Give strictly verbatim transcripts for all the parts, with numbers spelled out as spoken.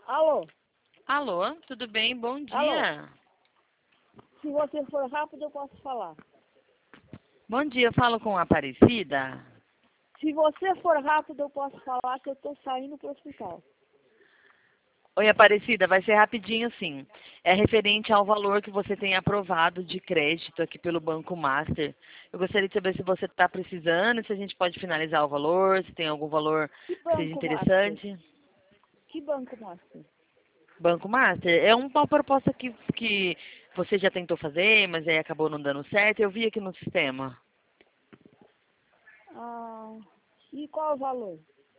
Alô? Alô, tudo bem? Bom Alô? dia. Se você for rápido, eu posso falar. Bom dia, eu falo com a Aparecida. Se você for rápido, eu posso falar que eu estou saindo para o hospital. Oi, Aparecida, vai ser rapidinho sim. É referente ao valor que você tem aprovado de crédito aqui pelo Banco Master. Eu gostaria de saber se você está precisando, se a gente pode finalizar o valor, se tem algum valor Que que seja banco master? interessante. Que banco master? Banco Master é uma proposta que, que você já tentou fazer, mas aí acabou não dando certo. Eu vi aqui no sistema. Ah, e qual é o valor?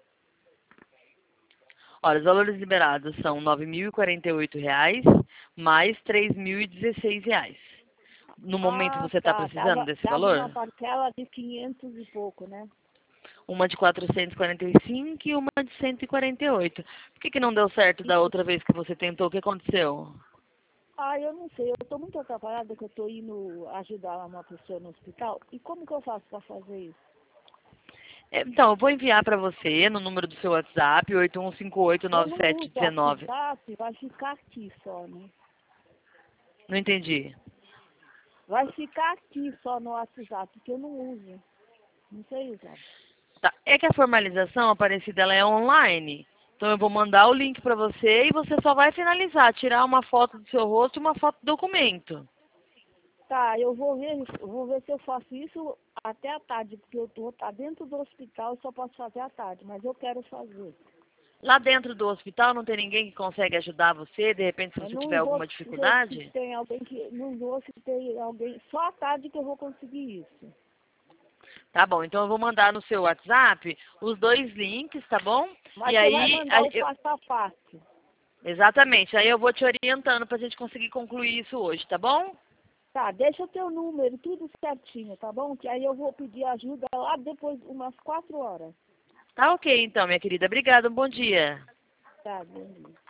Olha, os valores liberados são nove mil e quarenta e oito reais mais três mil e dezesseis reais. No momento Ah, você está tá. precisando Dava, desse dava uma valor? parcela de quinhentos e pouco, né? Uma de quatrocentos e quarenta e cinco e uma de cento e quarenta e oito. Por que, que não deu certo da E- outra vez que você tentou? O que aconteceu? ah, eu não sei. Eu estou muito atrapalhada que eu estou indo ajudar uma pessoa no hospital. E como que eu faço para fazer isso? É, Então, eu vou enviar para você no número do seu WhatsApp, oito um cinco oito Eu nove não sete uso o um nove. WhatsApp, vai ficar aqui só, né? Não entendi. Vai ficar aqui só no WhatsApp, porque eu não uso. Não sei usar. Tá. É que a formalização, Aparecida, ela é online. Então eu vou mandar o link para você e você só vai finalizar, tirar uma foto do seu rosto e uma foto do documento. Tá, eu vou ver, eu vou ver se eu faço isso até a tarde, porque eu tô tá dentro do hospital e só posso fazer à tarde, mas eu quero fazer. Lá dentro do hospital não tem ninguém que consegue ajudar você, de repente se Eu você não tiver vou alguma ver se dificuldade? tem alguém que. Não vou se tem alguém. Só à tarde que eu vou conseguir isso. Tá bom, então eu vou mandar no seu WhatsApp os dois links, tá bom? E Mas você vai aí, a- mandar o eu- passo a passo. exatamente, aí eu vou te orientando pra gente conseguir concluir isso hoje, tá bom? Tá, deixa o teu número, tudo certinho, tá bom? Que aí eu vou pedir ajuda lá depois, umas quatro horas. Tá ok então, minha querida. Obrigada, um bom dia. Tá, bom dia.